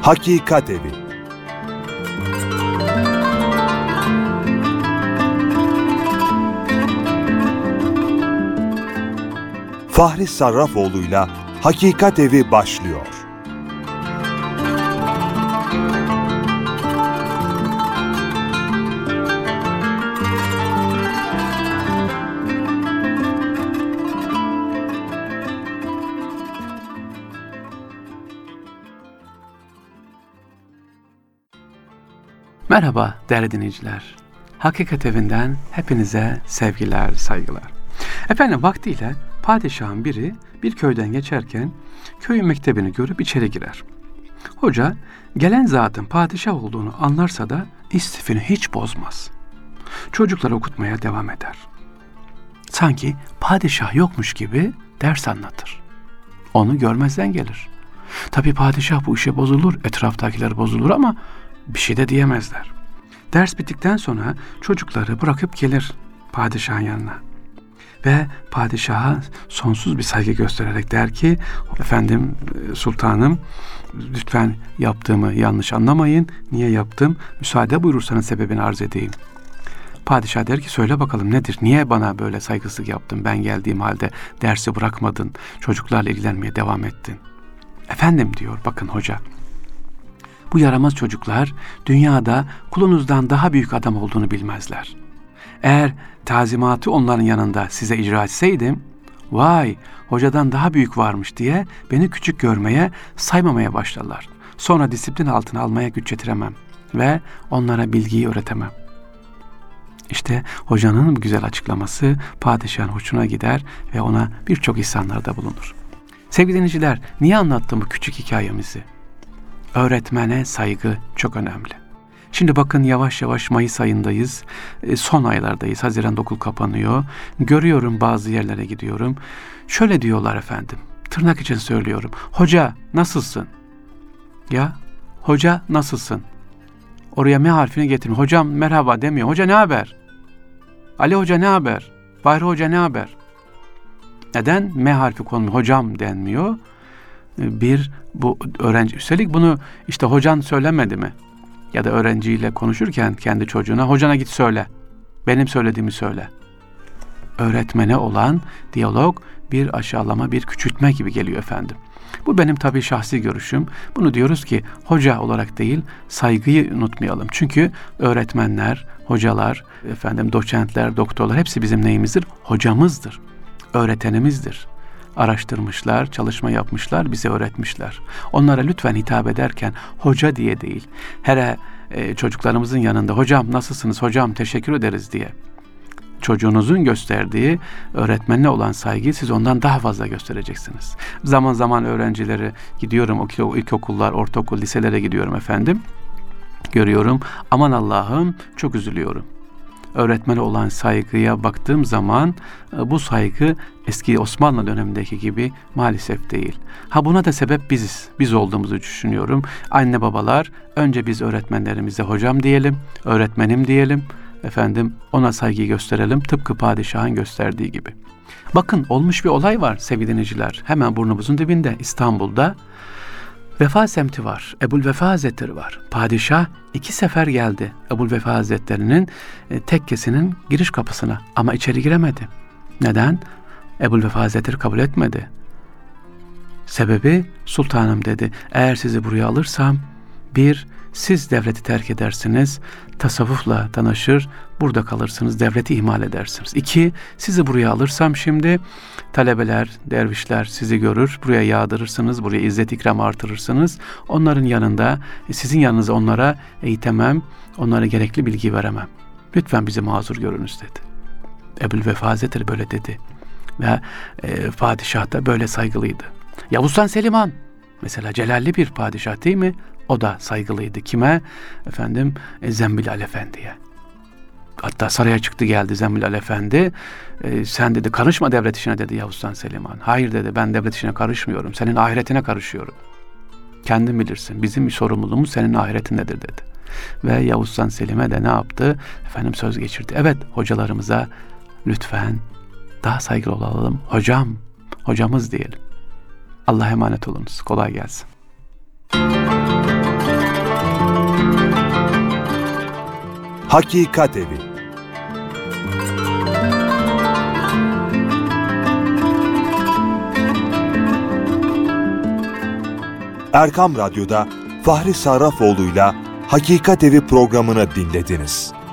Hakikat Evi. Fahri Sarrafoğlu'yla Hakikat Evi başlıyor. Merhaba değerli dinleyiciler. Hakikat Evi'nden hepinize sevgiler, saygılar. Efendim, vaktiyle padişahın biri bir köyden geçerken köyün mektebini görüp içeri girer. Hoca gelen zatın padişah olduğunu anlarsa da istifini hiç bozmaz. Çocukları okutmaya devam eder. Sanki padişah yokmuş gibi ders anlatır. Onu görmezden gelir. Tabii padişah bu işe bozulur, etraftakiler bozulur ama bir şey de diyemezler. Ders bittikten sonra çocukları bırakıp gelir padişahın yanına. Ve padişaha sonsuz bir saygı göstererek der ki, efendim sultanım, lütfen yaptığımı yanlış anlamayın. Niye yaptım? Müsaade buyurursanız sebebini arz edeyim. Padişah der ki, söyle bakalım nedir? Niye bana böyle saygısızlık yaptın? Ben geldiğim halde dersi bırakmadın. Çocuklarla ilgilenmeye devam ettin. Efendim diyor, bakın hoca. Bu yaramaz çocuklar dünyada kulunuzdan daha büyük adam olduğunu bilmezler. Eğer tazimatı onların yanında size icra etseydim, vay hocadan daha büyük varmış diye beni küçük görmeye, saymamaya başlarlar. Sonra disiplin altına almaya güç yetiremem ve onlara bilgiyi öğretemem. İşte hocanın bu güzel açıklaması padişahın hoşuna gider ve ona birçok ihsanlarda bulunur. Sevgili dinleyiciler, niye anlattım bu küçük hikayemizi? Öğretmene saygı çok önemli. Şimdi bakın, yavaş yavaş Mayıs ayındayız. Son aylardayız. Haziran'da okul kapanıyor. Görüyorum, bazı yerlere gidiyorum. Şöyle diyorlar efendim. Tırnak için söylüyorum. Hoca nasılsın? Ya hoca nasılsın? Oraya M harfini getirin. Hocam merhaba demiyor. Hoca ne haber? Ali hoca ne haber? Bahri hoca ne haber? Neden M harfi konmuyor? Hocam denmiyor. Bu öğrenci, üstelik bunu işte hocan söylemedi mi? Ya da öğrenciyle konuşurken kendi çocuğuna, hocana git söyle. Benim söylediğimi söyle. Öğretmene olan diyalog bir aşağılama, bir küçültme gibi geliyor efendim. Bu benim tabii şahsi görüşüm. Bunu diyoruz ki hoca olarak değil, saygıyı unutmayalım. Çünkü öğretmenler, hocalar, doçentler, doktorlar hepsi bizim neyimizdir? Hocamızdır. Öğretenimizdir. Araştırmışlar, çalışma yapmışlar, bize öğretmişler. Onlara lütfen hitap ederken hoca diye değil, hele çocuklarımızın yanında hocam nasılsınız, hocam teşekkür ederiz diye. Çocuğunuzun gösterdiği öğretmenine olan saygıyı siz ondan daha fazla göstereceksiniz. Zaman zaman öğrencileri gidiyorum, ilkokullar, ortaokul, liselere gidiyorum efendim. Görüyorum, aman Allah'ım çok üzülüyorum. Öğretmene olan saygıya baktığım zaman bu saygı eski Osmanlı dönemindeki gibi maalesef değil. Buna da sebep biziz. Biz olduğumuzu düşünüyorum. Anne babalar, önce biz öğretmenlerimize hocam diyelim, öğretmenim diyelim. Ona saygıyı gösterelim tıpkı padişahın gösterdiği gibi. Bakın, olmuş bir olay var sevgili dinleyiciler. Hemen burnumuzun dibinde İstanbul'da Vefa semti var. Ebu'l-Vefa Hazretleri var. Padişah 2 sefer geldi Ebu'l-Vefa Hazretleri'nin tekkesinin giriş kapısına ama içeri giremedi. Neden? Ebu'l-Vefa Hazretleri kabul etmedi. Sebebi, sultanım dedi, eğer sizi buraya alırsam, siz devleti terk edersiniz, tasavvufla tanışır, burada kalırsınız, devleti ihmal edersiniz. 2, sizi buraya alırsam şimdi talebeler, dervişler sizi görür, buraya yağdırırsınız, buraya izzet ikram artırırsınız. Onların yanında, sizin yanınıza onlara eğitemem, onlara gerekli bilgi veremem. Lütfen bizi mazur görünüz dedi. Ebu'l-Vefa Hazretleri böyle dedi. Ve padişah da böyle saygılıydı. Yavuz Han Selim Han mesela celalli bir padişah değil mi? O da saygılıydı. Kime? Zembilal Efendi'ye. Hatta saraya çıktı geldi Zembilal Efendi. Sen dedi karışma devlet işine dedi Yavuz Han Selim Han. Hayır dedi, ben devlet işine karışmıyorum. Senin ahiretine karışıyorum. Kendin bilirsin. Bizim sorumluluğumuz senin ahiretindedir dedi. Ve Yavuz Han Selim'e de ne yaptı? Söz geçirdi. Evet, hocalarımıza lütfen daha saygılı olalım. Hocamız diyelim. Allah'a emanet olunuz. Kolay gelsin. Hakikat Evi. Erkam Radyo'da Fahri Sarrafoğlu'yla Hakikat Evi programını dinlediniz.